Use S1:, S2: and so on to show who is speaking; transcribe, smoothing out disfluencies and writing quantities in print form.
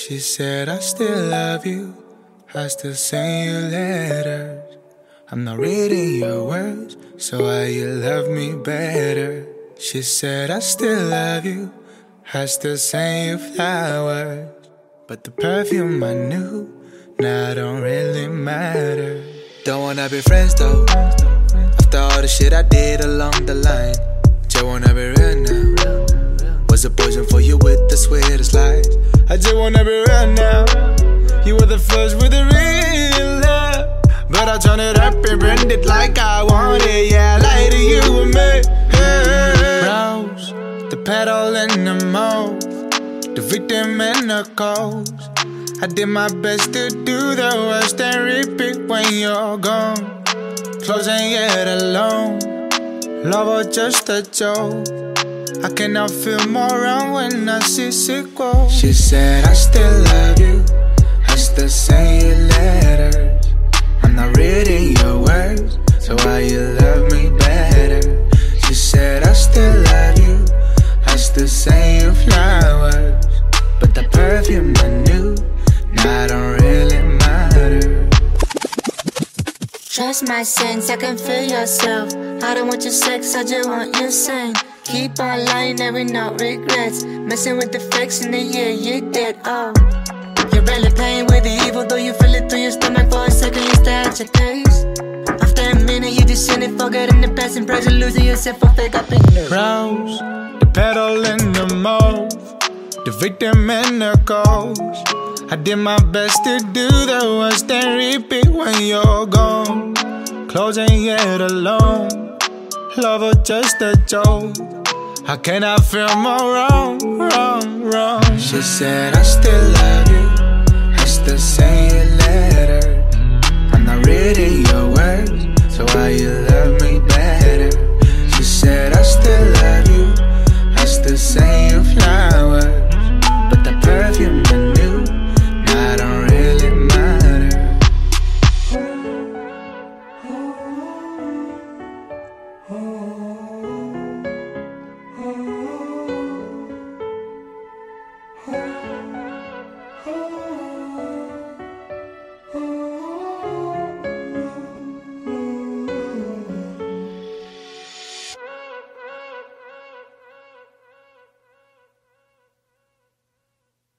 S1: She said, I still love you, I still send you letters. I'm not reading your words, so why you love me better? She said, I still love you, I still send you flowers. But the perfume I knew, now don't really matter. Don't wanna be friends though, after all the shit I did along the line. Just wanna be real now. Was a poison for you with the sweetest lies. I just wanna be real now. You were the first with the real love, but I turned it up and burned it like I wanted. Yeah, I lied to you and me. Hey. Rose, the petal in the mouth, the victim in the cause. I did my best to do the worst and repeat when you're gone. Close and yet alone, love was just a joke. I cannot feel more wrong when I see sequels. She said, I still love you, I still send you letters. I'm not reading your words, so why you love me better? She said, I still love you, I still send you flowers. But the perfume I knew, now I don't really matter.
S2: Trust my sense, I can feel yourself. I don't want your sex, I just want your scent. Keep on lying, every no regrets. Messing with the facts in the year, you're dead, oh. You're barely playing with the evil, though you feel it through your stomach. For a second, you stay at your case. After a minute, you just send it, forgetting the past and present, losing yourself for fake up in the
S1: Rose, the petal in the mouth, the victim in the cause. I did my best to do the worst and repeat when you're gone. Close and yet alone, love was just a joke. How can I feel more wrong, wrong, wrong? She said, I still love you, I still send you letters. I'm not reading your words, so why you love me better? She said, I still love you, I still send you flowers. But the perfume I knew, now I don't really matter.
S2: Oh